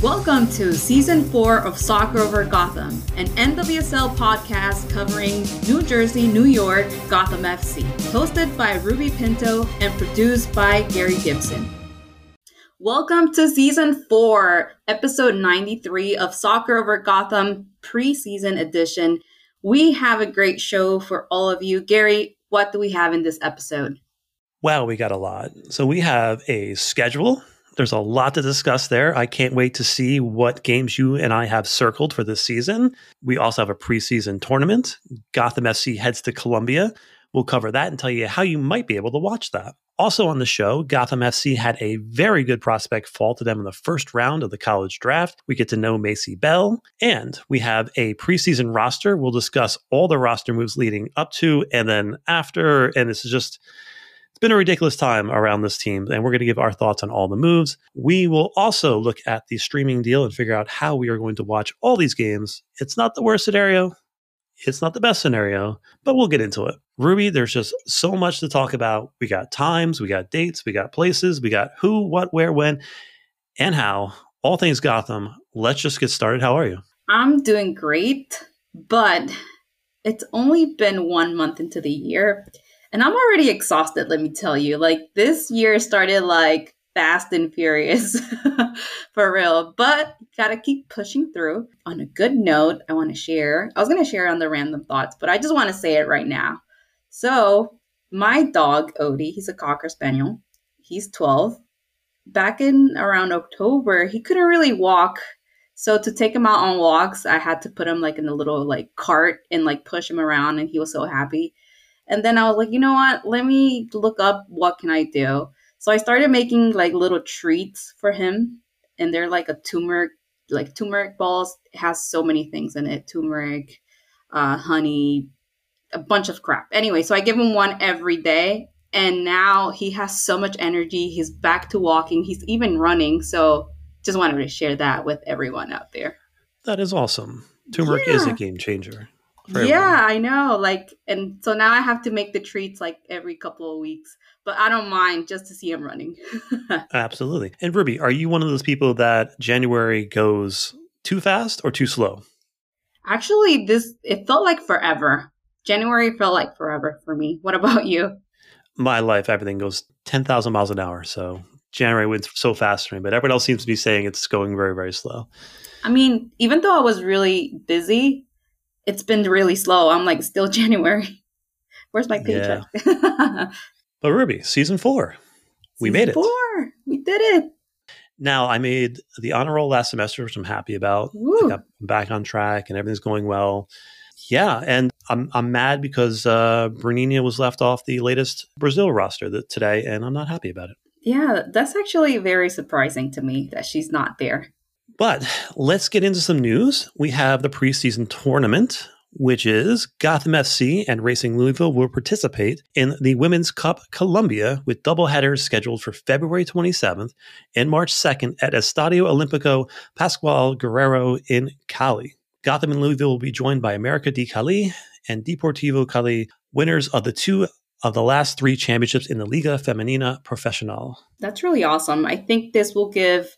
Welcome to Season 4 of Soccer Over Gotham, an NWSL podcast covering New Jersey, New York, Gotham FC, hosted by Ruby Pinto and produced by Gary Gibson. Welcome to Season 4, Episode 93 of Soccer Over Gotham Preseason Edition. We have a great show for all of you. Gary, what do we have in this episode? Wow, we got a lot. So we have a schedule. There's a lot to discuss there. I can't wait to see what games you and I have circled for this season. We also have a preseason tournament. Gotham FC heads to Colombia. We'll cover that and tell you how you might be able to watch that. Also on the show, Gotham FC had a very good prospect fall to them in the first round of the college draft. We get to know Macy Bell, and we have a preseason roster. We'll discuss all the roster moves leading up to and then after, and this is just... It's been a ridiculous time around this team, and we're going to give our thoughts on all the moves. We will also look at the streaming deal and figure out how we are going to watch all these games. It's not the worst scenario. It's not the best scenario, but we'll get into it. Ruby, there's just so much to talk about. We got times, we got dates, we got places, we got who, what, where, when, and how. All things Gotham. Let's just get started. How are you? I'm doing great, but it's only been 1 month into the year. And I'm already exhausted, let me tell you. Like, this year started like fast and furious for real. But gotta keep pushing through. On a good note, I want to share. I was going to share on the random thoughts, but I just want to say it right now. So my dog, Odie, he's a Cocker Spaniel. He's 12. Back in around October, he couldn't really walk. So to take him out on walks, I had to put him like in a little like cart and like push him around. And he was so happy. And then I was like, you know what? Let me look up what can I do. So I started making like little treats for him. And they're like turmeric balls. It has so many things in it. Turmeric, honey, a bunch of crap. Anyway, so I give him one every day. And now he has so much energy. He's back to walking. He's even running. So just wanted to share that with everyone out there. That is awesome. Turmeric is a game changer. Yeah, I know. Like, and so now I have to make the treats like every couple of weeks, but I don't mind just to see him running. Absolutely. And Ruby, are you one of those people that January goes too fast or too slow? Actually, it felt like forever. January felt like forever for me. What about you? My life, everything goes 10,000 miles an hour. So January went so fast for me, but everyone else seems to be saying it's going very, very slow. I mean, even though I was really busy, it's been really slow. I'm like, still January. Where's my paycheck? Yeah. But Ruby, season 4. We made it. Season 4. We did it. Now, I made the honor roll last semester, which I'm happy about. I got back on track and everything's going well. Yeah, and I'm mad because Bruninha was left off the latest Brazil roster today, and I'm not happy about it. Yeah, that's actually very surprising to me that she's not there. But let's get into some news. We have the preseason tournament, which is Gotham FC and Racing Louisville will participate in the Women's Cup Colombia with doubleheaders scheduled for February 27th and March 2nd at Estadio Olímpico Pascual Guerrero in Cali. Gotham and Louisville will be joined by América de Cali and Deportivo Cali, winners of the last 3 championships in the Liga Femenina Profesional. That's really awesome. I think this will give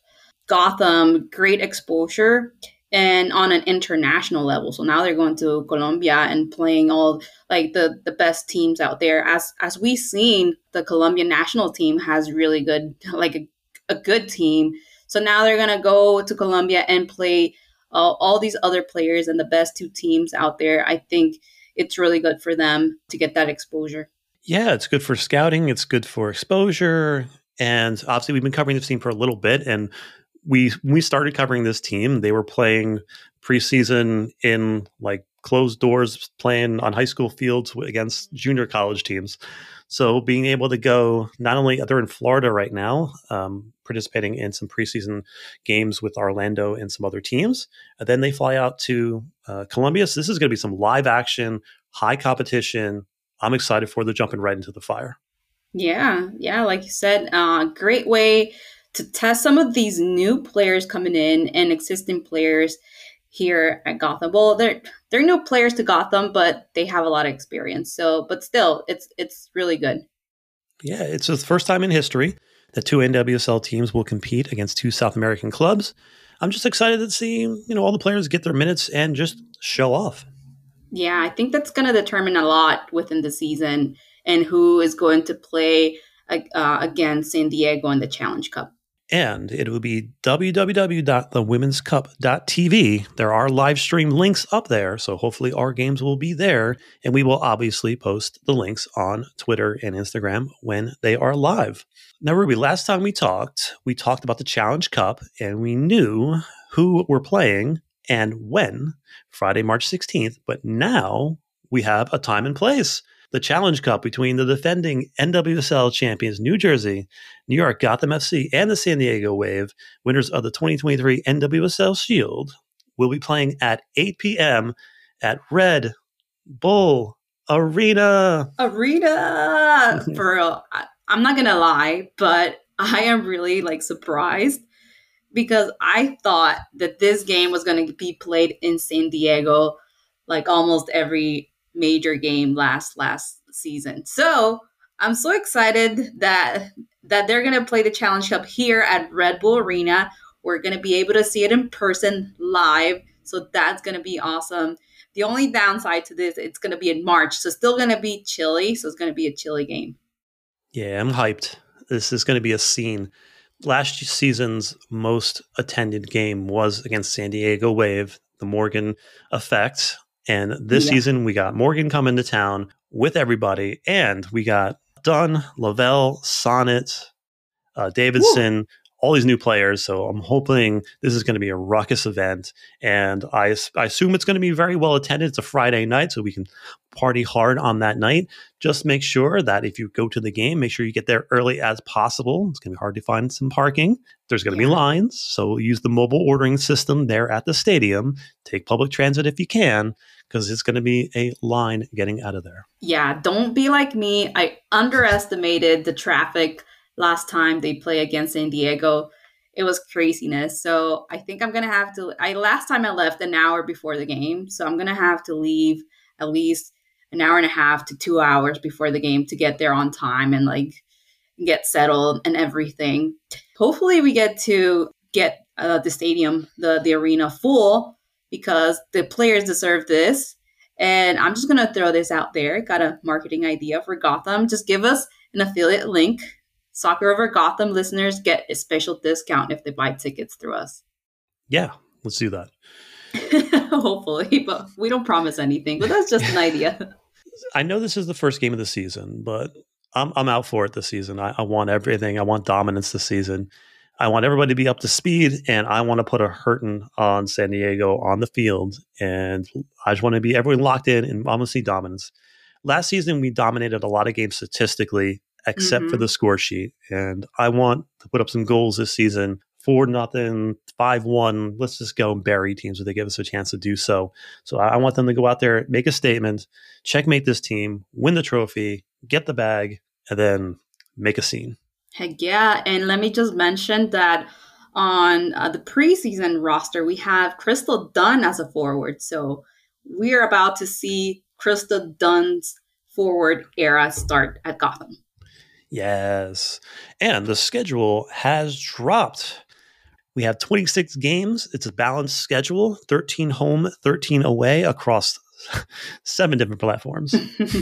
Gotham great exposure and on an international level. So now they're going to Colombia and playing all like the best teams out there. As we've seen, the Colombian national team has really good, like a good team. So now they're going to go to Colombia and play all these other players and the best 2 teams out there. I think it's really good for them to get that exposure. Yeah, it's good for scouting. It's good for exposure. And obviously we've been covering this team for a little bit, and when we started covering this team, they were playing preseason in like closed doors, playing on high school fields against junior college teams. So being able to go, not only they're in Florida right now, participating in some preseason games with Orlando and some other teams. And then they fly out to Colombia. So this is going to be some live action, high competition. I'm excited for the jumping right into the fire. Yeah. Like you said, great way to test some of these new players coming in and existing players here at Gotham. Well, they're new players to Gotham, but they have a lot of experience. So, but still, it's really good. Yeah, it's the first time in history that 2 NWSL teams will compete against 2 South American clubs. I'm just excited to see, all the players get their minutes and just show off. Yeah, I think that's going to determine a lot within the season and who is going to play against San Diego in the Challenge Cup. And it will be www.thewomenscup.tv. There are live stream links up there, so hopefully our games will be there. And we will obviously post the links on Twitter and Instagram when they are live. Now, Ruby, last time we talked about the Challenge Cup, and we knew who we're playing and when, Friday, March 16th. But now we have a time and place. The Challenge Cup between the defending NWSL champions New Jersey, New York Gotham FC, and the San Diego Wave, winners of the 2023 NWSL Shield, will be playing at 8 p.m. at Red Bull Arena. For real, I'm not going to lie, but I am really surprised because I thought that this game was going to be played in San Diego almost every major game last season. So I'm so excited that they're going to play the Challenge Cup here at Red Bull Arena. We're going to be able to see it in person live. So that's going to be awesome. The only downside to this, it's going to be in March. So still going to be chilly. So it's going to be a chilly game. Yeah, I'm hyped. This is going to be a scene. Last season's most attended game was against San Diego Wave, the Morgan effect. And this season, we got Morgan coming to town with everybody. And we got Dunn, Lavelle, Sonnet, Davidson, all these new players. So I'm hoping this is going to be a ruckus event. And I assume it's going to be very well attended. It's a Friday night, so we can party hard on that night. Just make sure that if you go to the game, make sure you get there early as possible. It's going to be hard to find some parking. There's going to be lines. So use the mobile ordering system there at the stadium. Take public transit if you can, because it's going to be a line getting out of there. Yeah, don't be like me. I underestimated the traffic last time they play against San Diego. It was craziness. So I think I'm going to have to, last time I left an hour before the game. So I'm going to have to leave at least an hour and a half to 2 hours before the game to get there on time and get settled and everything. Hopefully we get to get the stadium, the arena full, because the players deserve this. And I'm just going to throw this out there. Got a marketing idea for Gotham. Just give us an affiliate link. Soccer Over Gotham listeners get a special discount if they buy tickets through us. Yeah, let's do that. Hopefully, but we don't promise anything. But that's just an idea. I know this is the first game of the season, but I'm out for it this season. I want everything. I want dominance this season. I want everybody to be up to speed, and I want to put a hurting on San Diego on the field. And I just want to be everyone locked in and I want to see dominance. Last season, we dominated a lot of games statistically, except for the score sheet. And I want to put up some goals this season. 4-0, 5-1. Let's just go and bury teams if they give us a chance to do so. So I want them to go out there, make a statement, checkmate this team, win the trophy, get the bag, and then make a scene. Heck yeah. And let me just mention that on the preseason roster, we have Crystal Dunn as a forward. So we're about to see Crystal Dunn's forward era start at Gotham. Yes. And the schedule has dropped. We have 26 games. It's a balanced schedule, 13 home, 13 away across 7 different platforms.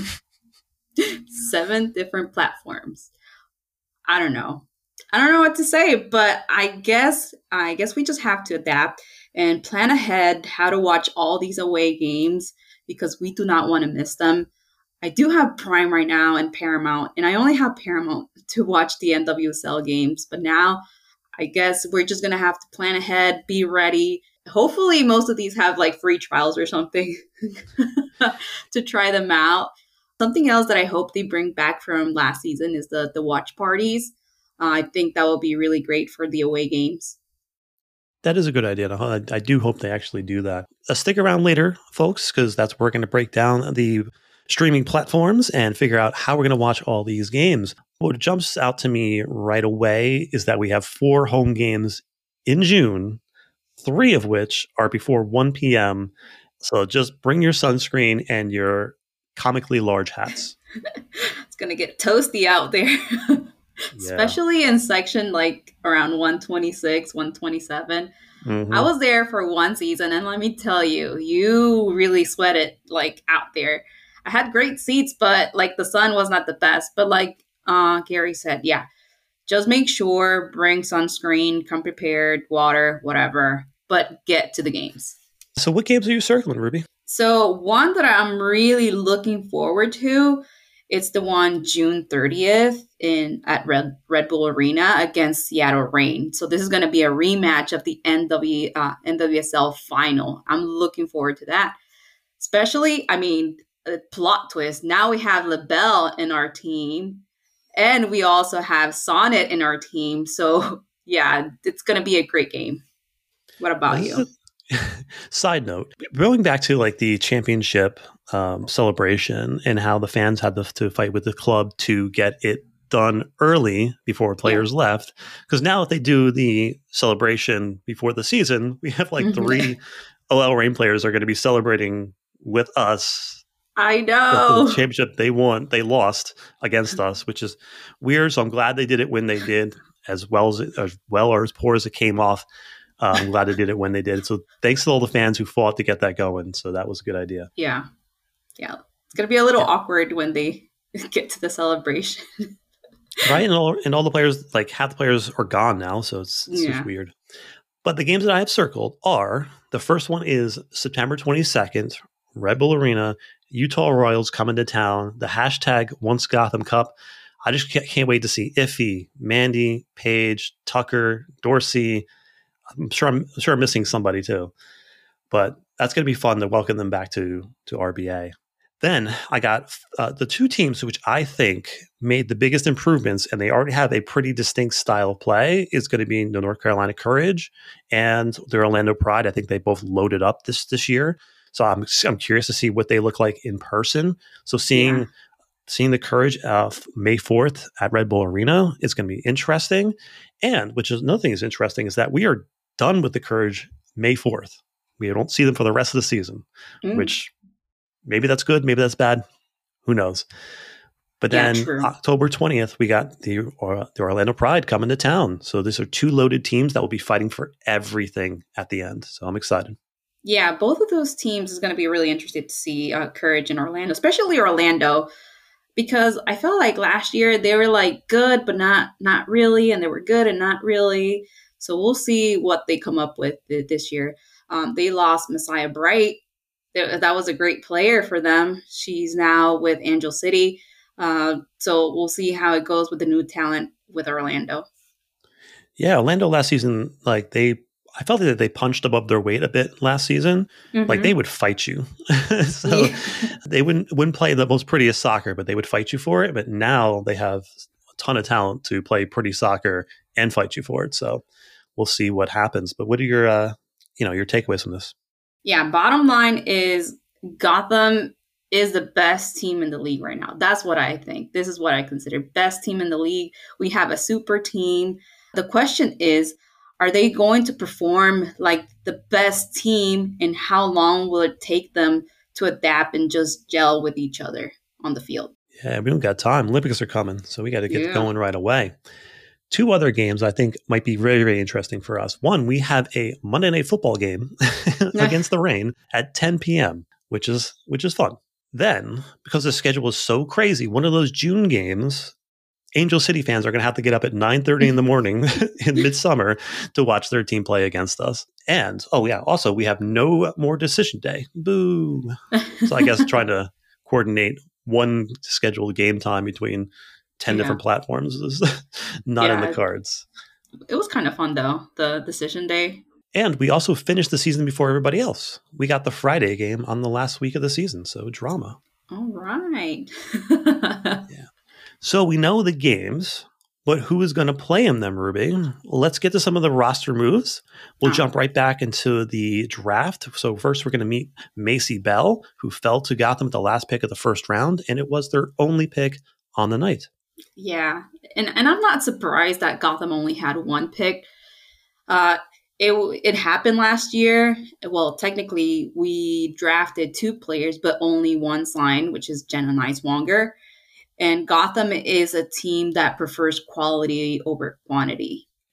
7 different platforms. I don't know what to say, but I guess we just have to adapt and plan ahead how to watch all these away games because we do not want to miss them. I do have Prime right now and Paramount, and I only have Paramount to watch the NWSL games. But now I guess we're just going to have to plan ahead, be ready. Hopefully most of these have free trials or something to try them out. Something else that I hope they bring back from last season is the watch parties. I think that will be really great for the away games. That is a good idea. I do hope they actually do that. Stick around later, folks, because that's where we're going to break down the streaming platforms and figure out how we're going to watch all these games. What jumps out to me right away is that we have 4 home games in June, 3 of which are before 1 p.m. So just bring your sunscreen and your comically large hats. It's going to get toasty out there, especially in section around 126, 127. I Hmm. was there for one season, and let me tell you, you really sweat it like out there. I had great seats, but like the sun was not the best. But like Gary said, yeah, just make sure bring sunscreen, come prepared, water, whatever, but get to the games. So, what games are you circling, Ruby? So one that I'm really looking forward to, it's the one June 30th in at Red Bull Arena against Seattle Rain. So this is going to be a rematch of the NWSL final. I'm looking forward to that. Especially, I mean, a plot twist. Now we have LaBelle in our team, and we also have Sonnet in our team. So yeah, it's going to be a great game. What about This you? is a side note. Going back to like the championship celebration and how the fans had to fight with the club to get it done early before Yeah. players left. Because now, if they do the celebration before the season, we have like Mhm. three OL Reign players are going to be celebrating with us I the know. championship they lost against us, which is weird. So I'm glad they did it when they did, as well or as poor as it came off. I'm glad they did it when they did. So thanks to all the fans who fought to get that going. So that was a good idea. Yeah. Yeah. It's going to be a little Yeah. awkward when they get to the celebration. Right. And all the players, like half the players are gone now. So it's just Yeah. weird. But the games that I have circled are the first one is September 22nd, Red Bull Arena, Utah Royals coming to town, the hashtag Once Gotham Cup. I just can't wait to see Iffy, Mandy, Paige, Tucker, Dorsey. I'm sure I'm missing somebody too. But that's going to be fun to welcome them back to RBA. Then I got the two teams which I think made the biggest improvements, and they already have a pretty distinct style of play. Is going to be the North Carolina Courage and the Orlando Pride. I think they both loaded up this year, so I'm curious to see what they look like in person. So Yeah. seeing the Courage May 4th at Red Bull Arena is going to be interesting. And which is another thing is interesting is that we are done with the Courage May 4th. We don't see them for the rest of the season, Mm. which maybe that's good, maybe that's bad. Who knows? But Yeah, then true. October 20th, we got the Orlando Pride coming to town. So these are two loaded teams that will be fighting for everything at the end. So I'm excited. Yeah, both of those teams is going to be really interested to see Courage in Orlando, especially Orlando, because I felt like last year they were like good, but not really, and they were good and not really. So we'll see what they come up with this year. They lost Messiah Bright. That was a great player for them. She's now with Angel City. So we'll see how it goes with the new talent with Orlando. Yeah, Orlando last season, I felt that they punched above their weight a bit last season. Like they Mm-hmm. would fight you. So Yeah. they wouldn't play the most prettiest soccer, but they would fight you for it. But now they have a ton of talent to play pretty soccer and fight you for it. So we'll see what happens. But what are your takeaways from this? Yeah, bottom line is Gotham is the best team in the league right now. That's what I think. This is what I consider best team in the league. We have a super team. The question is, are they going to perform like the best team, and how long will it take them to adapt and just gel with each other on the field? Yeah, we don't got time. Olympics are coming, so we got to get Yeah. going right away. Two other games I think might be very, very interesting for us. One, we have a Monday Night Football game against the Rain at 10 p.m., which is fun. Then, because the schedule is so crazy, one of those June games, Angel City fans are going to have to get up at 9:30 in the morning in midsummer to watch their team play against us. And oh yeah, also we have no more decision day. Boo. So I guess trying to coordinate one scheduled game time between 10 Yeah. different platforms is not in the Yeah. cards. It was kind of fun though, the decision day. And we also finished the season before everybody else. We got the Friday game on the last week of the season, so drama. All right. Yeah. So we know the games, but who is going to play in them, Ruby? Let's get to some of the roster moves. We'll Oh, jump right back into the draft. So first, we're going to meet Macy Bell, who fell to Gotham at the last pick of the first round, and it was their only pick on the night. yeah. And I'm not surprised that Gotham only had one pick. Uh, it happened last year. Well, technically, we drafted two players, but only one signed, which is Jenna Nice-Wonger. And Gotham is a team that prefers quality over quantity.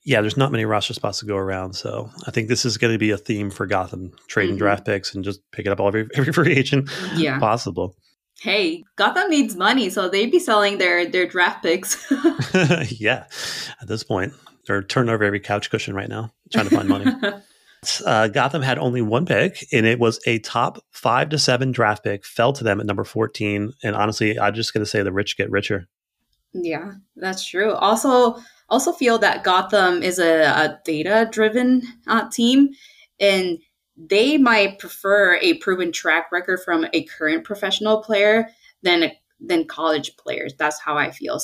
Yeah, there's not many roster spots to go around. So I think this is going to be a theme for Gotham, trading draft picks and just picking up every free agent Yeah. possible. Hey, Gotham needs money, so they'd be selling their draft picks. Yeah, at this point, they're turning over every couch cushion right now, trying to find money. Gotham had only one pick, and it was a top 5 to 7 draft pick, fell to them at number 14. And honestly, I'm just going to say the rich get richer. Yeah, that's true. Also feel that Gotham is a data-driven team, and they might prefer a proven track record from a current professional player than college players. That's how I feel.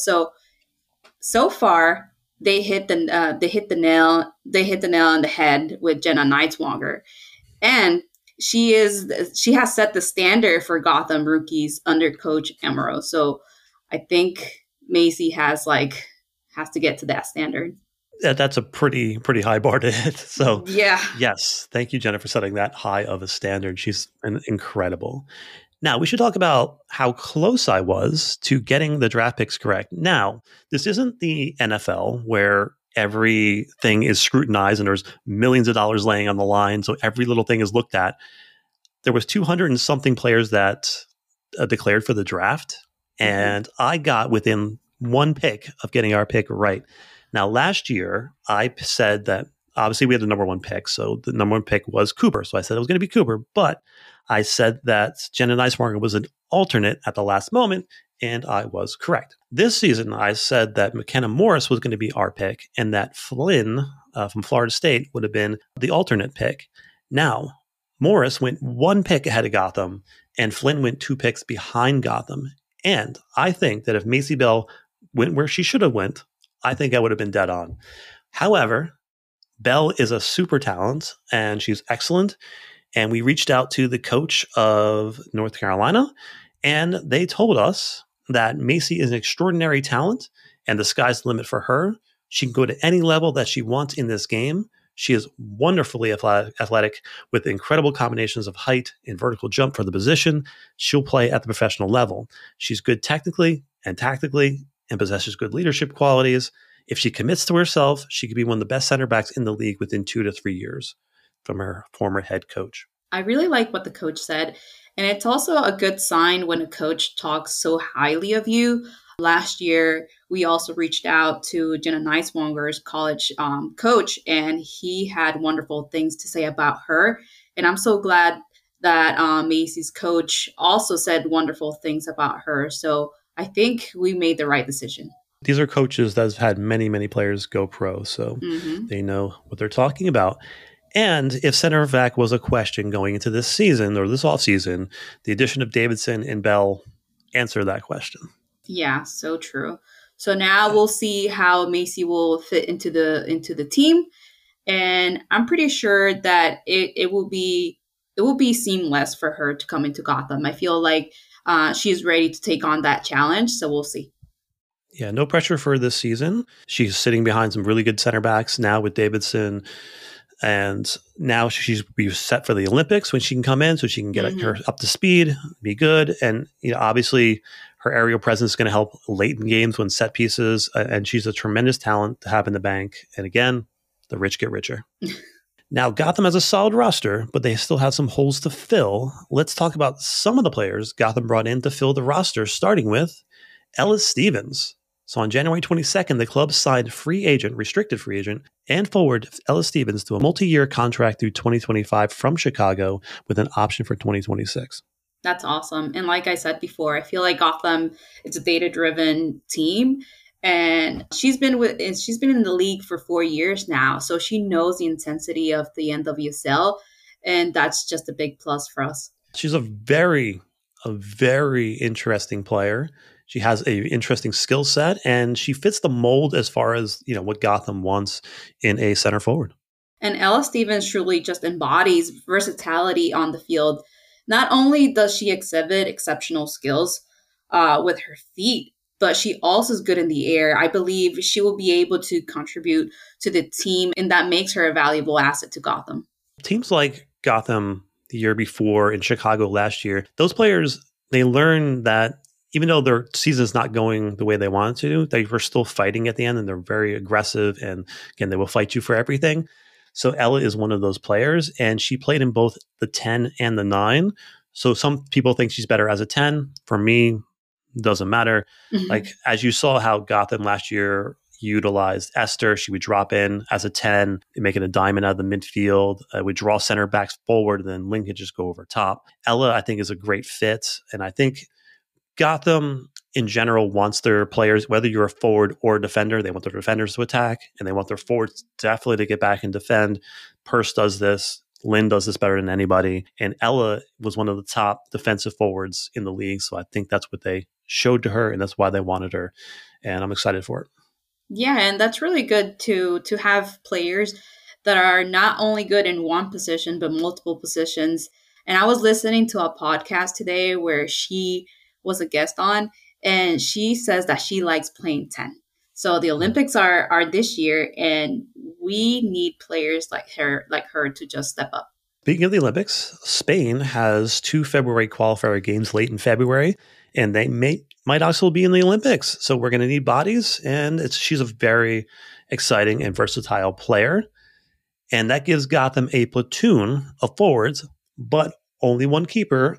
So far, they hit the nail on the head with Jenna Nightswonger, and she has set the standard for Gotham rookies under Coach Amaro. So I think Macy has to get to that standard. That's a pretty high bar to hit. So yeah, yes, thank you, Jenna, for setting that high of a standard. She's incredible. Now, we should talk about how close I was to getting the draft picks correct. Now, this isn't the NFL where everything is scrutinized and there's millions of dollars laying on the line, so every little thing is looked at. There was 200 and something players that declared for the draft, and I got within one pick of getting our pick right. Now, last year, I said that obviously we had the number one pick, so the number one pick was Cooper. So I said it was going to be Cooper, but I said that Jenna Nightswonger was an alternate at the last moment, and I was correct. This season, I said that McKenna Morris was going to be our pick, and that Flynn from Florida State would have been the alternate pick. Now, Morris went one pick ahead of Gotham, and Flynn went 2 picks behind Gotham. And I think that if Macy Bell went where she should have went, I think I would have been dead on. However, Bell is a super talent, and she's excellent. And we reached out to the coach of North Carolina, and they told us that Macy is an extraordinary talent, and the sky's the limit for her. She can go to any level that she wants in this game. She is wonderfully athletic with incredible combinations of height and vertical jump for the position. She'll play at the professional level. She's good technically and tactically and possesses good leadership qualities. If she commits to herself, she could be one of the best center backs in the league within 2 to 3 years, from her former head coach. I really like what the coach said. And it's also a good sign when a coach talks so highly of you. Last year, we also reached out to Jenna Nightswonger's college coach, and he had wonderful things to say about her. And I'm so glad that Macy's coach also said wonderful things about her. So I think we made the right decision. These are coaches that have had many players go pro, so they know what they're talking about. And if center back was a question going into this season or this offseason, the addition of Davidson and Bell answer that question. Yeah, so true. So now we'll see how Macy will fit into the team, and I'm pretty sure that it will be seamless for her to come into Gotham. I feel like she's ready to take on that challenge, so we'll see. Yeah, no pressure for this season. She's sitting behind some really good center backs now with Davidson. And now she's set for the Olympics when she can come in, so she can get her up to speed, be good. And obviously her aerial presence is going to help late in games when set pieces. And she's a tremendous talent to have in the bank. And again, the rich get richer. Now, Gotham has a solid roster, but they still have some holes to fill. Let's talk about some of the players Gotham brought in to fill the roster, starting with Ellis Stevens. So on January 22nd, the club signed restricted free agent, and forward Ellis Stevens to a multi-year contract through 2025 from Chicago with an option for 2026. That's awesome. And like I said before, I feel like Gotham is a data-driven team, and she's been in the league for 4 years now, so she knows the intensity of the NWSL, and that's just a big plus for us. She's a very interesting player. She has an interesting skill set, and she fits the mold as far as what Gotham wants in a center forward. And Ella Stevens truly just embodies versatility on the field. Not only does she exhibit exceptional skills with her feet, but she also is good in the air. I believe she will be able to contribute to the team, and that makes her a valuable asset to Gotham. Teams like Gotham the year before in Chicago last year, those players, they learn that even though their season's not going the way they want it to, they were still fighting at the end, and they're very aggressive. And again, they will fight you for everything. So Ella is one of those players, and she played in both the 10 and the 9. So some people think she's better as a 10. For me, doesn't matter. Like, as you saw how Gotham last year utilized Esther, she would drop in as a 10, making a diamond out of the midfield, would draw center backs forward, and then Lynn could just go over top. Ella, I think, is a great fit. And I think Gotham in general wants their players, whether you're a forward or a defender, they want their defenders to attack, and they want their forwards definitely to get back and defend. Purse does this. Lynn does this better than anybody. And Ella was one of the top defensive forwards in the league. So I think that's what they showed to her, and that's why they wanted her. And I'm excited for it. Yeah, and that's really good to have players that are not only good in one position, but multiple positions. And I was listening to a podcast today where she was a guest on, and she says that she likes playing 10. So the Olympics are this year, and we need players like her to just step up. Speaking of the Olympics, Spain has 2 February qualifier games late in February, and they might also be in the Olympics. So we're going to need bodies, and she's a very exciting and versatile player. And that gives Gotham a platoon of forwards, but only one keeper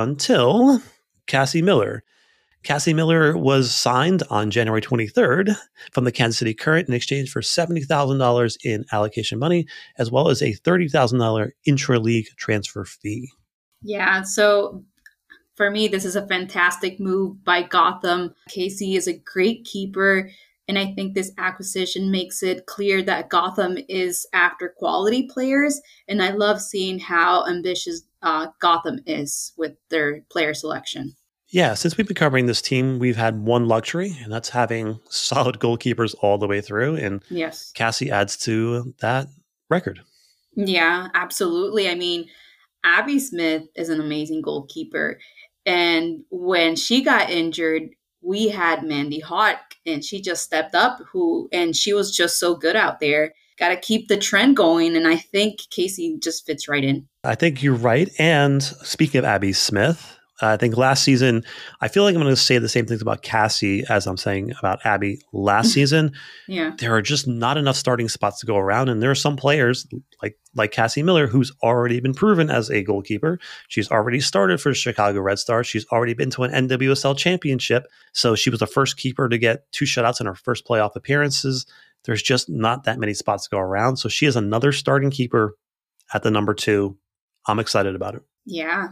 until Cassie Miller. Cassie Miller was signed on January 23rd from the Kansas City Current in exchange for $70,000 in allocation money, as well as a $30,000 intra-league transfer fee. Yeah, so for me, this is a fantastic move by Gotham. Casey is a great keeper, and I think this acquisition makes it clear that Gotham is after quality players, and I love seeing how ambitious Gotham is with their player selection. Yeah, since we've been covering this team, we've had one luxury, and that's having solid goalkeepers all the way through. And yes, Cassie adds to that record. Yeah, absolutely. I mean, Abby Smith is an amazing goalkeeper. And when she got injured, we had Mandy Hawk, and she just stepped up, and she was just so good out there. Got to keep the trend going. And I think Casey just fits right in. I think you're right. And speaking of Abby Smith, I think last season, I feel like I'm going to say the same things about Cassie as I'm saying about Abby last season. Yeah. There are just not enough starting spots to go around. And there are some players like Cassie Miller, who's already been proven as a goalkeeper. She's already started for the Chicago Red Stars. She's already been to an NWSL championship. So she was the first keeper to get 2 shutouts in her first playoff appearances. There's just not that many spots to go around. So she is another starting keeper at the number 2. I'm excited about it. Yeah.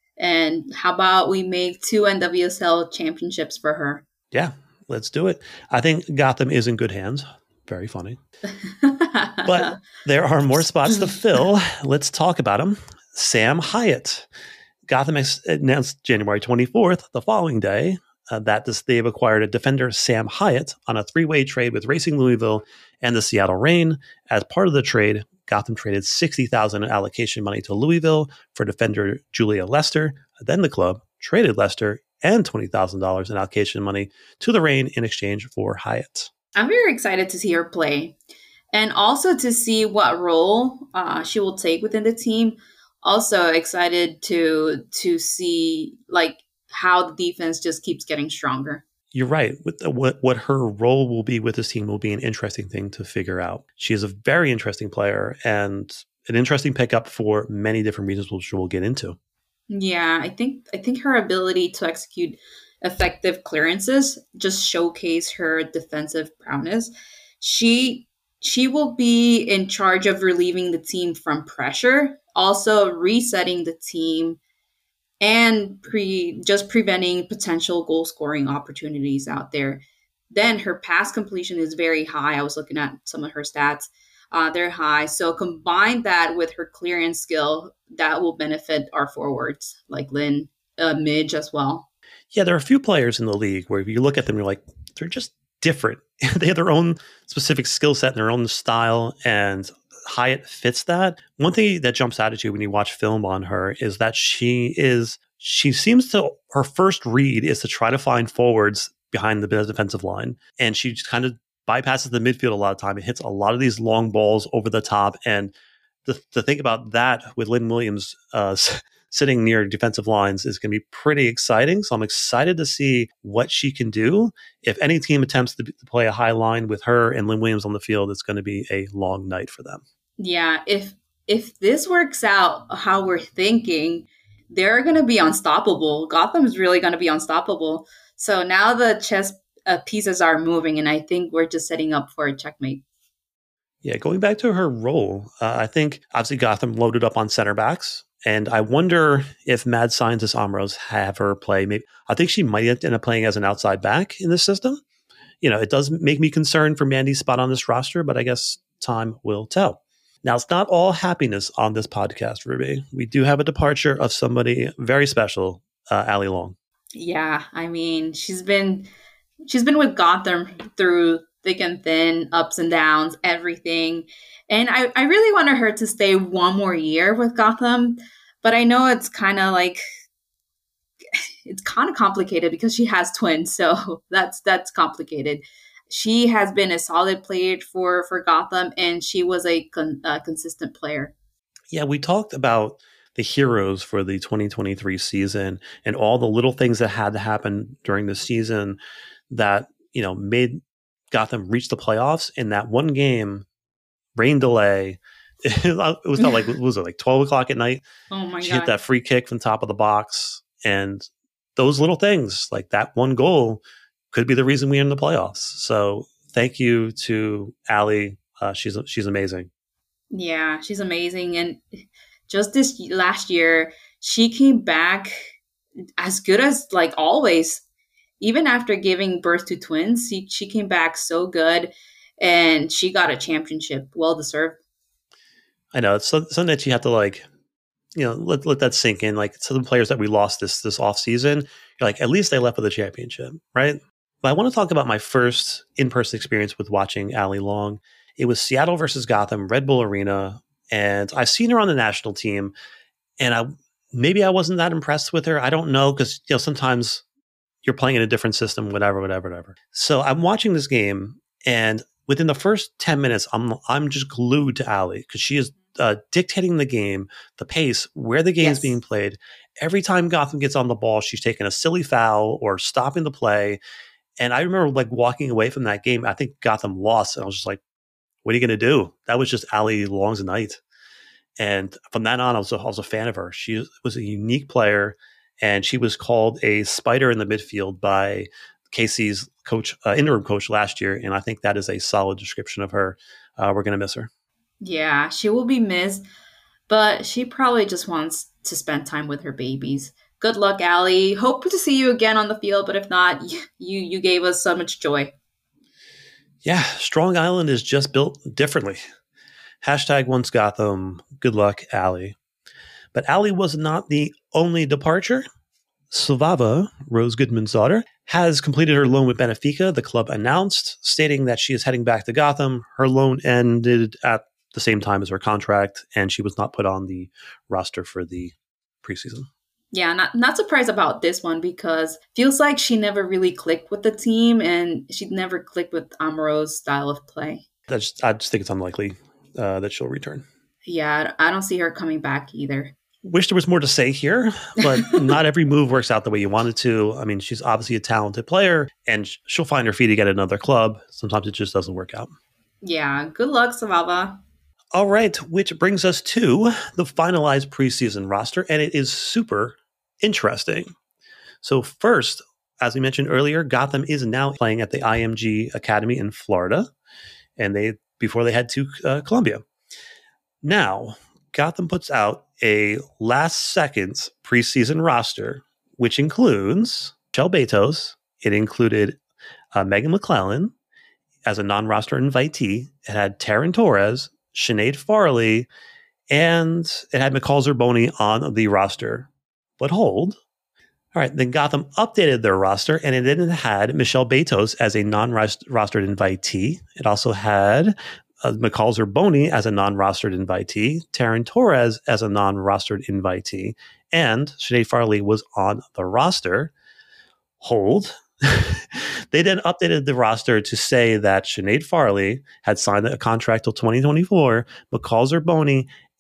And how about we make 2 NWSL championships for her? Yeah, let's do it. I think Gotham is in good hands. Very funny. But there are more spots to fill. Let's talk about them. Sam Hyatt. Gotham announced January 24th, the following day, that they've acquired a defender, Sam Hyatt, on a 3-way trade with Racing Louisville and the Seattle Reign. As part of the trade, Gotham traded $60,000 in allocation money to Louisville for defender Julia Lester. Then the club traded Lester and $20,000 in allocation money to the Reign in exchange for Hyatt. I'm very excited to see her play, and also to see what role she will take within the team. Also excited to see how the defense just keeps getting stronger. You're right. What her role will be with this team will be an interesting thing to figure out. She is a very interesting player and an interesting pickup for many different reasons, which we'll get into. Yeah, I think her ability to execute effective clearances just showcase her defensive prowess. She will be in charge of relieving the team from pressure, also resetting the team, and just preventing potential goal scoring opportunities out there. Then her pass completion is very high. I was looking at some of her stats. They're high. So combine that with her clearance skill, that will benefit our forwards like Lynn, Midge as well. Yeah, there are a few players in the league where if you look at them, you're like, they're just different. They have their own specific skill set and their own style, and Hyatt fits that. One thing that jumps out at you when you watch film on her is that she seems to, her first read is to try to find forwards behind the defensive line. And she just kind of bypasses the midfield a lot of time. It hits a lot of these long balls over the top. And the thing about that with Lynn Williams' sitting near defensive lines is going to be pretty exciting. So I'm excited to see what she can do. If any team attempts to play a high line with her and Lynn Williams on the field, it's going to be a long night for them. Yeah, if this works out how we're thinking, they're going to be unstoppable. Gotham is really going to be unstoppable. So now the chess pieces are moving, and I think we're just setting up for a checkmate. Yeah, going back to her role, I think obviously Gotham loaded up on center backs, and I wonder if mad scientist Amros have her play. Maybe I think she might end up playing as an outside back in this system. It does make me concerned for Mandy's spot on this roster, but I guess time will tell. Now, it's not all happiness on this podcast, Ruby. We do have a departure of somebody very special, Ali Long. Yeah, I mean, she's been with Gotham through thick and thin, ups and downs, everything. And I really wanted her to stay one more year with Gotham, but I know it's kind of complicated because she has twins, so that's complicated. She has been a solid player for Gotham, and she was a consistent player. Yeah, we talked about the heroes for the 2023 season and all the little things that had to happen during the season that, made Gotham reach the playoffs. In that one game, rain delay, it was not like, was it like 12 o'clock at night? Oh my God. She hit that free kick from top of the box. And those little things, like that one goal, could be the reason we are in the playoffs. So thank you to Ali. She's amazing. Yeah, she's amazing. And just this last year, she came back as good as like always. Even after giving birth to twins, she came back so good, and she got a championship. Well deserved. I know it's something that you have to let that sink in. Like some of the players that we lost this off season, you're like, at least they left with a championship, right? But I want to talk about my first in-person experience with watching Ali Long. It was Seattle versus Gotham, Red Bull Arena, and I've seen her on the national team, and maybe I wasn't that impressed with her. I don't know, because sometimes you're playing in a different system, whatever. So I'm watching this game, and within the first 10 minutes, I'm just glued to Ali because she is dictating the game, the pace, where the game is being played. Every time Gotham gets on the ball, she's taking a silly foul or stopping the play. And I remember walking away from that game. I think Gotham lost, and I was just like, "What are you going to do?" That was just Ali Long's night. And from that on, I was a fan of her. She was a unique player, and she was called a spider in the midfield by KC's coach, interim coach last year. And I think that is a solid description of her. We're going to miss her. Yeah, she will be missed, but she probably just wants to spend time with her babies. Good luck, Ali. Hope to see you again on the field, but if not, you gave us so much joy. Yeah, Strong Island is just built differently. #once Gotham. Good luck, Ali. But Ali was not the only departure. Silvava, Rose Goodman's daughter, has completed her loan with Benfica. The club announced, stating that she is heading back to Gotham. Her loan ended at the same time as her contract, and she was not put on the roster for the preseason. Yeah, not surprised about this one because feels like she never really clicked with the team, and she never clicked with Amoro's style of play. I just think it's unlikely that she'll return. Yeah, I don't see her coming back either. Wish there was more to say here, but not every move works out the way you want it to. I mean, she's obviously a talented player, and she'll find her feet again at another club. Sometimes it just doesn't work out. Yeah, good luck, Silvava. All right, which brings us to the finalized preseason roster, and it is super interesting. So first, as we mentioned earlier, Gotham is now playing at the IMG Academy in Florida, and before they head to Columbia. Now, Gotham puts out a last-second preseason roster, which includes Michelle Betos. It included Megan McClellan as a non-roster invitee. It had Taryn Torres, Sinead Farley, and it had McCall Zerboni on the roster. But hold. All right, then Gotham updated their roster, and it then had Michelle Betos as a non-rostered invitee. It also had McCall Zerboni as a non-rostered invitee, Taryn Torres as a non-rostered invitee, and Sinead Farley was on the roster. Hold. They then updated the roster to say that Sinead Farley had signed a contract till 2024, McCall Zerboni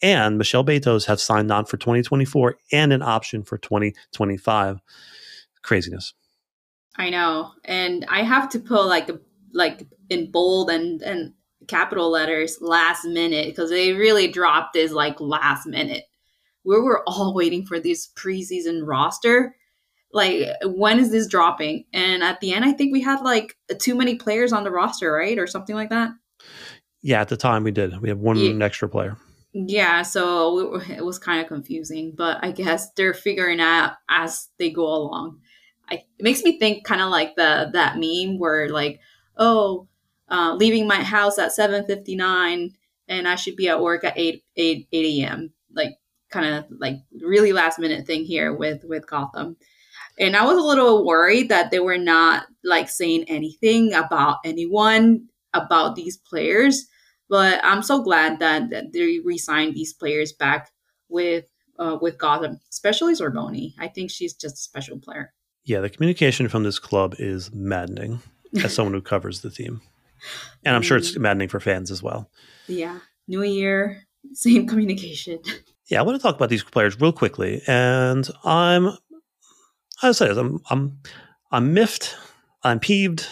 And Michelle Betos has signed on for 2024 and an option for 2025. Craziness. I know. And I have to put like in bold and capital letters last minute, because they really dropped this like last minute. We were all waiting for this preseason roster. Like, when is this dropping? And at the end, I think we had like too many players on the roster, right? Or something like that. Yeah, at the time we did. We have one extra player. Yeah, so it was kind of confusing, but I guess they're figuring out as they go along. It makes me think kind of like that meme where like, oh, leaving my house at 7:59 and I should be at work at 8 a.m. Like, kind of like really last minute thing here with Gotham. And I was a little worried that they were not like saying anything about anyone about these players. But I'm so glad that they re-signed these players back with Gotham, especially Zerboni. I think she's just a special player. Yeah, the communication from this club is maddening as someone who covers the team. And I'm sure it's maddening for fans as well. Yeah. New year, same communication. Yeah, I want to talk about these players real quickly. And I'm miffed. I'm peeved.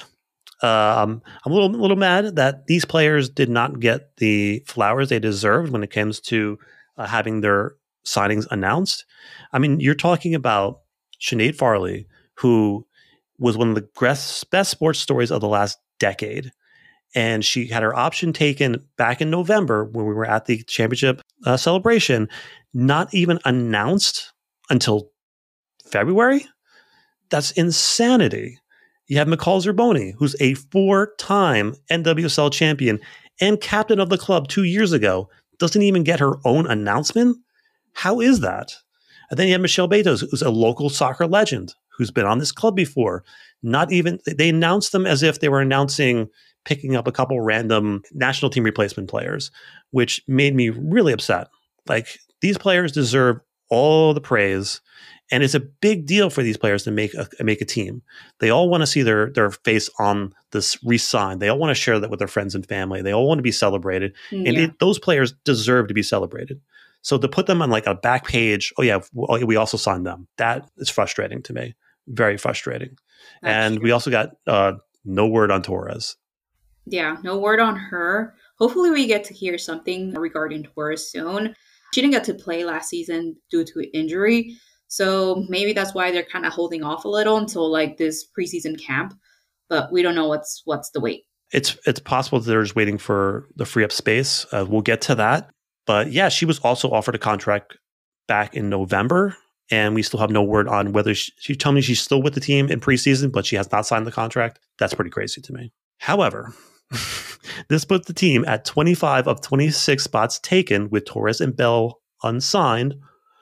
I'm a little mad that these players did not get the flowers they deserved when it comes to having their signings announced. I mean, you're talking about Sinead Farley, who was one of the best sports stories of the last decade. And she had her option taken back in November when we were at the championship celebration, not even announced until February. That's insanity. You have McCall Zerboni, who's a 4-time NWSL champion and captain of the club 2 years ago, doesn't even get her own announcement. How is that? And then you have Michelle Betos, who's a local soccer legend, who's been on this club before. Not even, they announced them as if they were announcing picking up a couple random national team replacement players, which made me really upset. Like, these players deserve all the praise. And it's a big deal for these players to make a team. They all want to see their face on this re-sign. They all want to share that with their friends and family. They all want to be celebrated. Yeah. And those players deserve to be celebrated. So to put them on like a back page, oh yeah, we also signed them. That is frustrating to me. Very frustrating. That's true. We also got no word on Torres. Yeah, no word on her. Hopefully we get to hear something regarding Torres soon. She didn't get to play last season due to injury. So maybe that's why they're kind of holding off a little until like this preseason camp. But we don't know what's the wait. It's possible that they're just waiting for the free up space. We'll get to that. But yeah, she was also offered a contract back in November. And we still have no word on whether she told me she's still with the team in preseason, but she has not signed the contract. That's pretty crazy to me. However, this puts the team at 25 of 26 spots taken with Torres and Bell unsigned.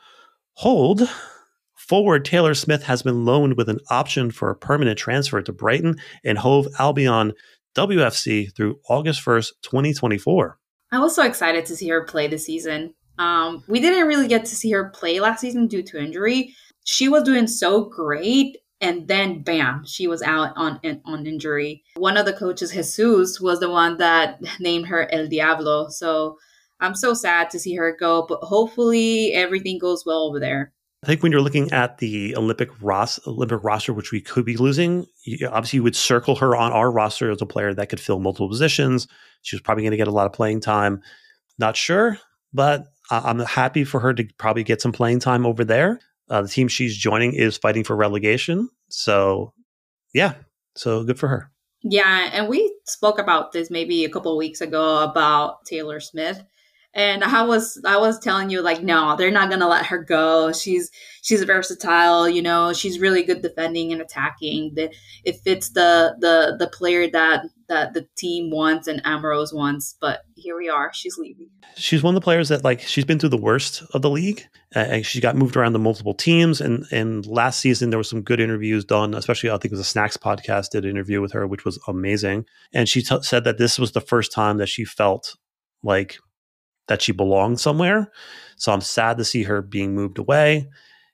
Hold. Forward Taylor Smith has been loaned with an option for a permanent transfer to Brighton and Hove Albion WFC through August 1st, 2024. I was so excited to see her play this season. We didn't really get to see her play last season due to injury. She was doing so great, and then bam, she was out on injury. One of the coaches, Jesus, was the one that named her El Diablo. So I'm so sad to see her go, but hopefully everything goes well over there. I think when you're looking at the Olympic roster, which we could be losing, obviously you would circle her on our roster as a player that could fill multiple positions. She was probably going to get a lot of playing time. Not sure, but I'm happy for her to probably get some playing time over there. The team she's joining is fighting for relegation. So, yeah, so good for her. Yeah, and we spoke about this maybe a couple of weeks ago about Taylor Smith. And I was telling you, like, no, they're not going to let her go. She's versatile, you know, she's really good defending and attacking. It fits the player that the team wants and Ambrose wants. But here we are. She's leaving. She's one of the players that, like, she's been through the worst of the league. And she got moved around to multiple teams. And last season, there were some good interviews done, especially I think it was a Snacks podcast did an interview with her, which was amazing. And she said that this was the first time that she felt like that she belonged somewhere. So I'm sad to see her being moved away.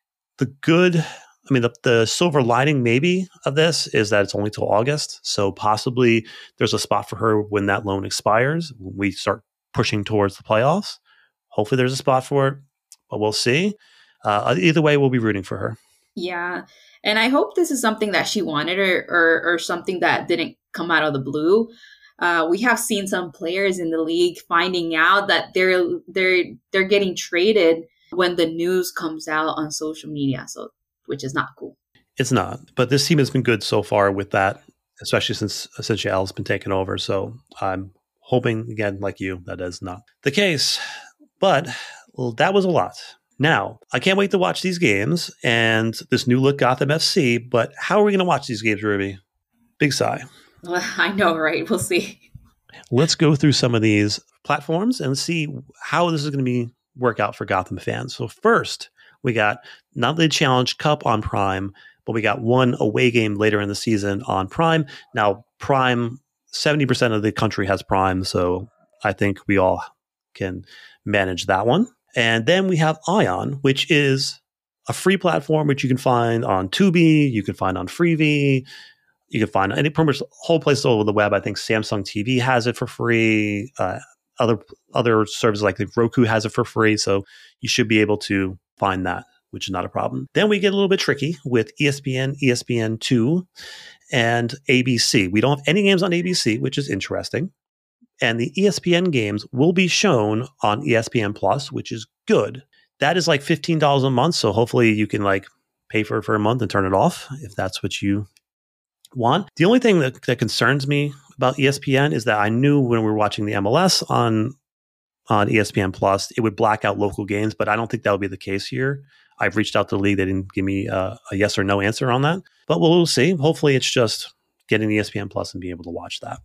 The silver lining maybe of this is that it's only till August. So possibly there's a spot for her when that loan expires, when we start pushing towards the playoffs. Hopefully there's a spot for it, but we'll see. Either way, we'll be rooting for her. Yeah. And I hope this is something that she wanted, or something that didn't come out of the blue. We have seen some players in the league finding out that they're getting traded when the news comes out on social media, so which is not cool. It's not, but this team has been good so far with that, especially since Yael's been taken over. So I'm hoping, again, like you, that is not the case. But that was a lot. Now, I can't wait to watch these games and this new look Gotham FC, but how are we going to watch these games, Ruby? Big sigh. Well, I know, right? We'll see. Let's go through some of these platforms and see how this is going to work out for Gotham fans. So first, we got not the Challenge Cup on Prime, but we got one away game later in the season on Prime. Now, Prime, 70% of the country has Prime, so I think we all can manage that one. And then we have Ion, which is a free platform which you can find on Tubi, you can find on Freevee, you can find any pretty much whole place all over the web. I think Samsung TV has it for free. Other services like Roku has it for free, so you should be able to find that, which is not a problem. Then we get a little bit tricky with ESPN, ESPN2, and ABC. We don't have any games on ABC, which is interesting. And the ESPN games will be shown on ESPN Plus, which is good. That is like $15 a month, so hopefully you can like pay for it for a month and turn it off if that's what you want. The only thing that concerns me about ESPN is that I knew when we were watching the MLS on ESPN Plus, it would black out local games, but I don't think that would be the case here. I've reached out to the league. They didn't give me a yes or no answer on that, but we'll see. Hopefully it's just getting ESPN Plus and being able to watch that.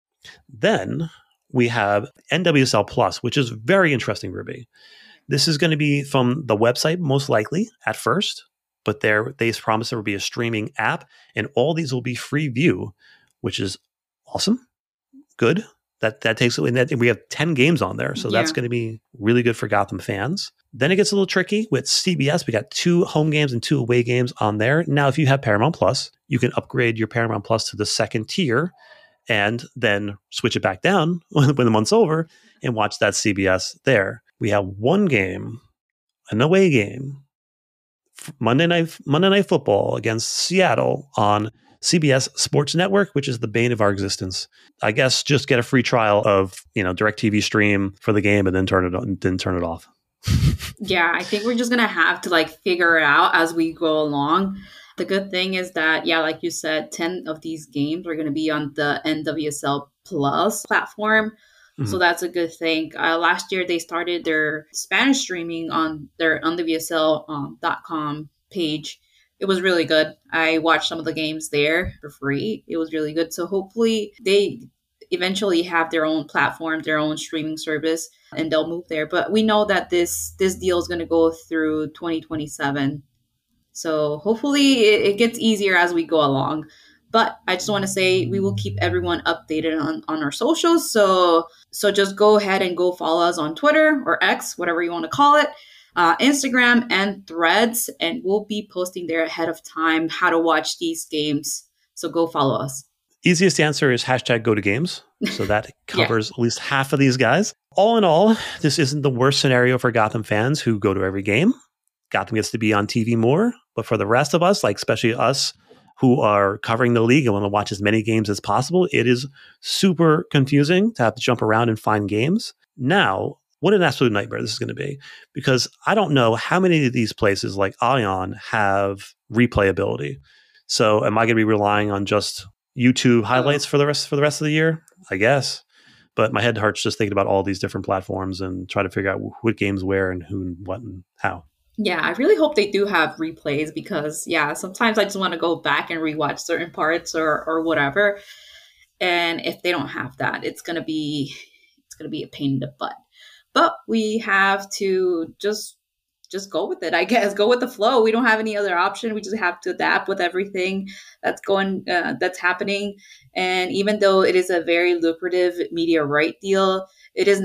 Then we have NWSL Plus, which is very interesting, Ruby. This is going to be from the website, most likely, at first, but they promise there will be a streaming app, and all these will be free view, which is awesome. Good. That takes it, and we have 10 games on there, so that's going to be really good for Gotham fans. Then it gets a little tricky with CBS. We got 2 home games and 2 away games on there. Now, if you have Paramount Plus, you can upgrade your Paramount Plus to the second tier and then switch it back down when the month's over and watch that CBS there. We have one game, an away game, Monday Night Football against Seattle on CBS Sports Network, which is the bane of our existence. I guess just get a free trial of DirecTV Stream for the game and then turn it off. Yeah, I think we're just gonna have to like figure it out as we go along. The good thing is that, yeah, like you said, 10 of these games are going to be on the NWSL Plus platform. Mm-hmm. So that's a good thing. Last year, they started their Spanish streaming on their NWSL.com page. It was really good. I watched some of the games there for free. It was really good. So hopefully they eventually have their own platform, their own streaming service, and they'll move there. But we know that this deal is going to go through 2027. So hopefully it gets easier as we go along. But I just want to say we will keep everyone updated on our socials. So just go ahead and go follow us on Twitter or X, whatever you want to call it, Instagram and Threads. And we'll be posting there ahead of time how to watch these games. So go follow us. Easiest answer is #GoToGames. So that covers at least half of these guys. All in all, this isn't the worst scenario for Gotham fans who go to every game. Gotham gets to be on TV more. But for the rest of us, like especially us who are covering the league and want to watch as many games as possible, it is super confusing to have to jump around and find games. Now, what an absolute nightmare this is going to be, because I don't know how many of these places like Ion have replayability. So am I going to be relying on just YouTube highlights for the rest of the year? I guess. But my head hurts just thinking about all these different platforms and try to figure out what games where and who and what and how. Yeah, I really hope they do have replays because, sometimes I just want to go back and rewatch certain parts or whatever. And if they don't have that, it's gonna be a pain in the butt. But we have to just go with it, I guess. Go with the flow. We don't have any other option. We just have to adapt with everything that's happening. And even though it is a very lucrative media right deal, it is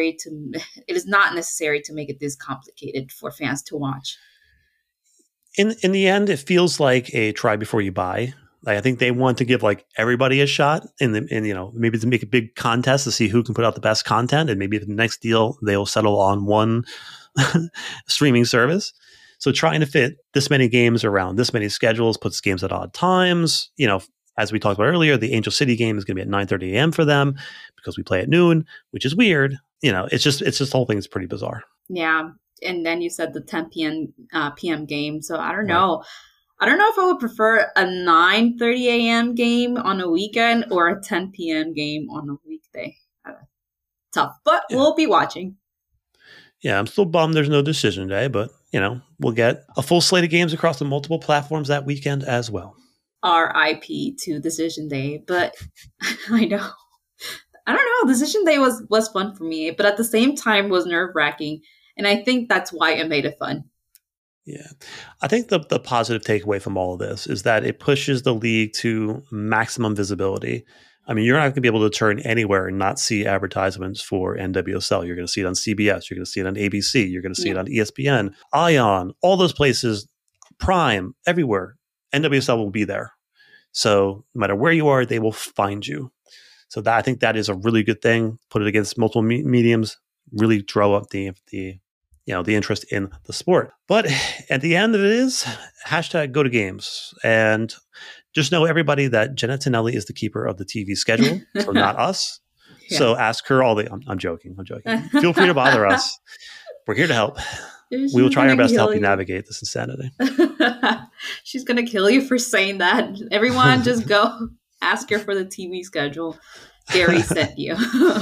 not necessary to make it this complicated for fans to watch. In the end, it feels like a try before you buy I think they want to give like everybody a shot and maybe to make a big contest to see who can put out the best content. And maybe the next deal, they'll settle on one streaming service. So trying to fit this many games around this many schedules puts games at odd times. As we talked about earlier, the Angel City game is going to be at 9:30 a.m. for them because we play at noon, which is weird. It's just the whole thing is pretty bizarre. Yeah. And then you said the 10 p.m. game. So I don't know. Right. I don't know if I would prefer a 9:30 a.m. game on a weekend or a 10 p.m. game on a weekday. Tough, but we'll be watching. Yeah, I'm still bummed there's no decision day, but, we'll get a full slate of games across the multiple platforms that weekend as well. RIP to decision day, but I know. I don't know. Decision day was fun for me, but at the same time was nerve-wracking. And I think that's why it made it fun. Yeah. I think the positive takeaway from all of this is that it pushes the league to maximum visibility. I mean, you're not going to be able to turn anywhere and not see advertisements for NWSL. You're going to see it on CBS. You're going to see it on ABC. You're going to see it on ESPN, ION, all those places, Prime, everywhere. NWSL will be there. So no matter where you are, they will find you. So I think that is a really good thing. Put it against multiple mediums, really draw up the interest in the sport. But at the end of it is #GoToGames. And just know, everybody, that Jenna Tonelli is the keeper of the TV schedule, so not us. Yeah. So ask her all the... I'm joking. Feel free to bother us. We're here to help. We will try our best to help you navigate this insanity. She's going to kill you for saying that. Everyone just go ask her for the TV schedule. Gary sent you.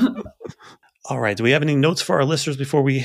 All right. Do we have any notes for our listeners before we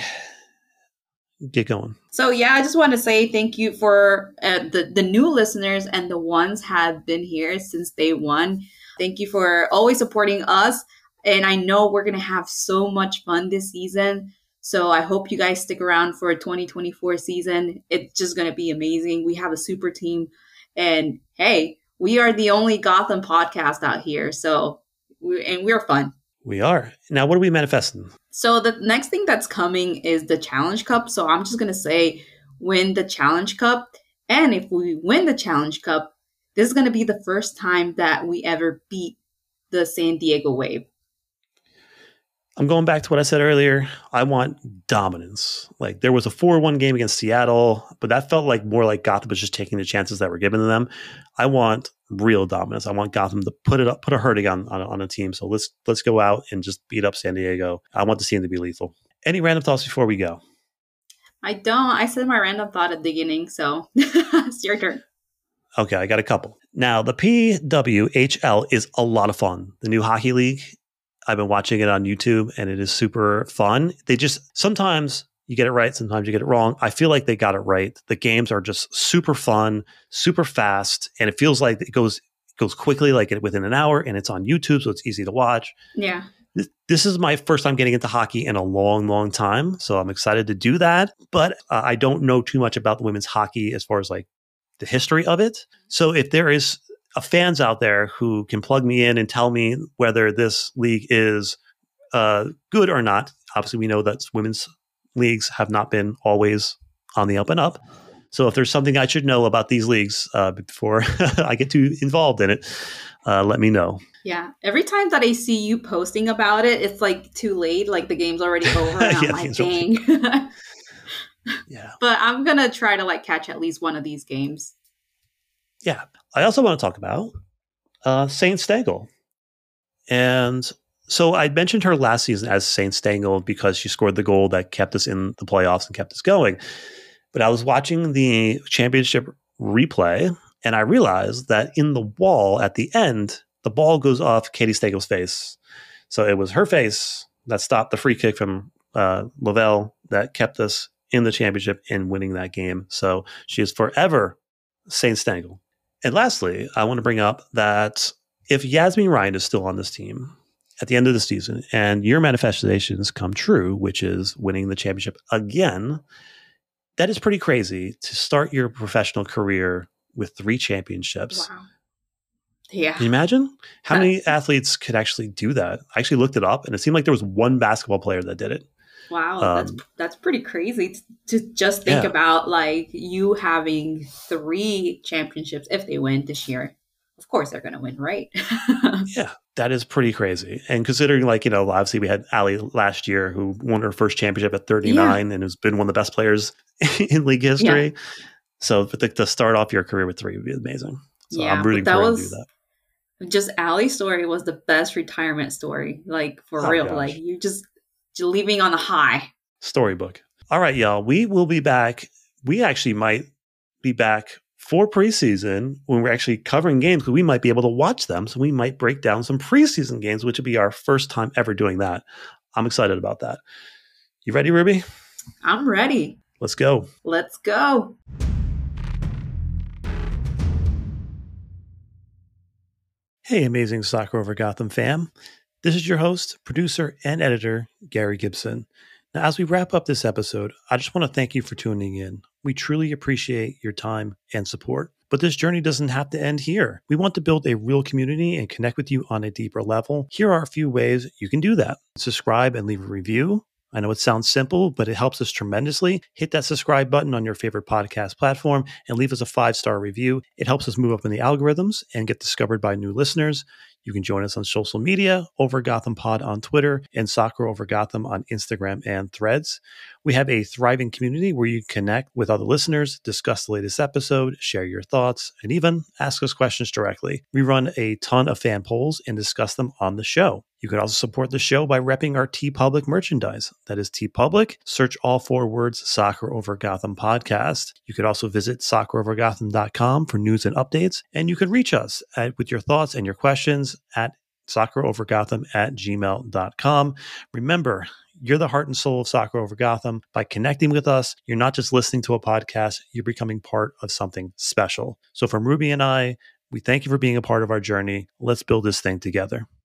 get going? So I just want to say thank you for the new listeners and the ones have been here since day one. Thank you for always supporting us. And I know we're going to have so much fun this season. So I hope you guys stick around for a 2024 season. It's just going to be amazing. We have a super team. And hey, we are the only Gotham podcast out here. So we're fun. We are. Now, what are we manifesting? So the next thing that's coming is the Challenge Cup. So I'm just going to say win the Challenge Cup. And if we win the Challenge Cup, this is going to be the first time that we ever beat the San Diego Wave. I'm going back to what I said earlier. I want dominance. Like, there was a 4-1 game against Seattle, but that felt like more like Gotham was just taking the chances that were given to them. I want real dominance. I want Gotham to put a hurting on a team. So let's go out and just beat up San Diego. I want the team to be lethal. Any random thoughts before we go? I don't. I said my random thought at the beginning, so it's your turn. Okay, I got a couple. Now, the PWHL is a lot of fun. The new hockey league. I've been watching it on YouTube, and it is super fun. Sometimes you get it right, sometimes you get it wrong. I feel like they got it right. The games are just super fun, super fast, and it feels like it goes quickly, like within an hour, and it's on YouTube, so it's easy to watch. Yeah. This is my first time getting into hockey in a long, long time, so I'm excited to do that. But I don't know too much about the women's hockey as far as like the history of it. So if there is fans out there who can plug me in and tell me whether this league is good or not. Obviously, we know that women's leagues have not been always on the up and up. So if there's something I should know about these leagues before I get too involved in it, let me know. Yeah. Every time that I see you posting about it, it's like too late. Like the game's already over. And I'm like, dang. Yeah. But I'm going to try to catch at least one of these games. Yeah. I also want to talk about Saint Stengel. And so I mentioned her last season as Saint Stengel because she scored the goal that kept us in the playoffs and kept us going. But I was watching the championship replay, and I realized that in the wall at the end, the ball goes off Katie Stegel's face. So it was her face that stopped the free kick from Lavelle that kept us in the championship and winning that game. So she is forever Saint Stengel. And lastly, I want to bring up that if Yasmin Ryan is still on this team at the end of the season and your manifestations come true, which is winning the championship again, that is pretty crazy to start your professional career with 3 championships. Wow. Yeah. Can you imagine how many athletes could actually do that? I actually looked it up, and it seemed like there was one basketball player that did it. Wow, that's pretty crazy to just think about, like, you having 3 championships if they win this year. of course they're going to win, right? Yeah, that is pretty crazy. And considering, like, obviously we had Allie last year who won her first championship at 39 and has been one of the best players in league history. Yeah. So to start off your career with 3 would be amazing. So I'm rooting for her to do that. Just Allie's story was the best retirement story, like for real. Gosh. Like you're leaving on a high. Storybook. All right, y'all. We will be back. We actually might be back for preseason when we're actually covering games because we might be able to watch them. So we might break down some preseason games, which would be our first time ever doing that. I'm excited about that. You ready, Ruby? I'm ready. Let's go. Let's go. Hey, amazing Soccer Over Gotham fam. This is your host, producer, and editor, Gary Gibson. Now, as we wrap up this episode, I just want to thank you for tuning in. We truly appreciate your time and support. But this journey doesn't have to end here. We want to build a real community and connect with you on a deeper level. Here are a few ways you can do that. Subscribe and leave a review. I know it sounds simple, but it helps us tremendously. Hit that subscribe button on your favorite podcast platform and leave us a 5-star review. It helps us move up in the algorithms and get discovered by new listeners. You can join us on social media, Over Gotham Pod on Twitter and Soccer Over Gotham on Instagram and Threads. We have a thriving community where you connect with other listeners, discuss the latest episode, share your thoughts, and even ask us questions directly. We run a ton of fan polls and discuss them on the show. You can also support the show by repping our TeePublic merchandise. That is TeePublic. Search all 4 words Soccer Over Gotham podcast. You could also visit soccerovergotham.com for news and updates. And you can reach us with your thoughts and your questions at soccerovergotham@gmail.com. Remember, you're the heart and soul of Soccer Over Gotham. By connecting with us, you're not just listening to a podcast, you're becoming part of something special. So from Ruby and I, we thank you for being a part of our journey. Let's build this thing together.